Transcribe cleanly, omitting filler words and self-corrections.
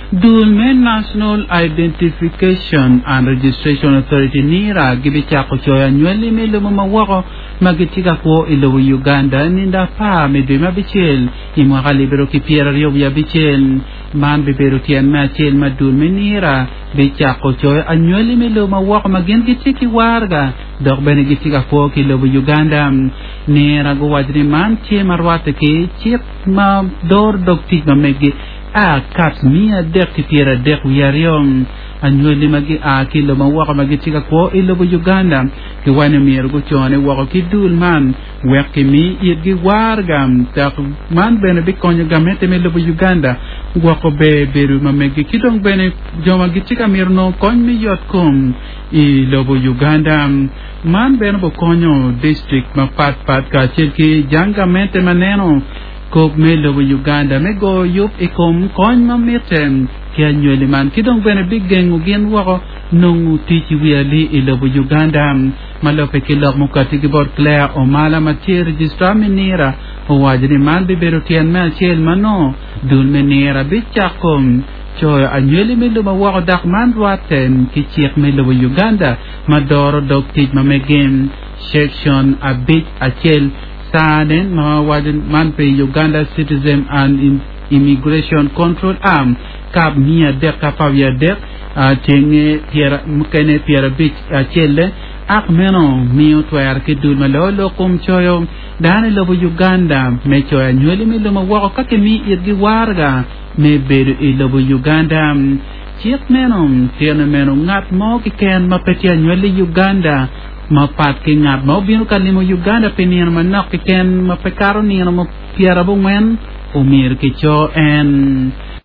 Dulme National Identification and Registration Authority NIRA gibicha ko choya nyweli me lumawako magitika ko ilo Uganda ninda pa me de mabichel imwa libero ki piera rio ya bichel man bibero tian ma chel madul me NIRA bicha ko choya anyweli me lumawako magin gitiki warga dok bene gitika ko ilo Uganda NIRA go wajri man che marwate ke chip ma dor dokti ma megi a caps mia dek tira dek yariom anyweli magi a kilo mawaka magitika ko ilo Uganda ki wane mir go chone wako kidul man weki mi yidgi wargam tak man bene bikonyo gamete me lo Uganda wako be beru mamegi kidong bene joma gitika mir no kon mi yotkum ilo Uganda man bene bo konyo district ma pat ka chirki janga mente maneno kog me lo Uganda me go yup ikom kon ma meten kya nyweli man kidong bene bigeng ugen wako nung tiki wiali ilo Uganda malope kilok mukati gibor Claire o mala mati registra menira o wajri man bibero tian ma chel mano dul menira bichakom choy anyweli me lo wako dak man waten kichik me lo Uganda madoro dog tig ma megem section a bit a chel Saden mawaden man pe Uganda Citizen and Immigration Control Arm kab mia dek kapavia dek tenge tiara mukene tiara bit chelle ak meno mio twer ke dul malolo kum choyo dane lo Uganda me choya nyweli me lo mawako kake mi irgi warga me beru ilo Uganda chiek meno tiene meno ngat mo ki ken mapetia nyweli Uganda mapat ke ngat mo binu kalimo Uganda penir manok ke ken mapekaro ni mo piara bungen umir ke cho en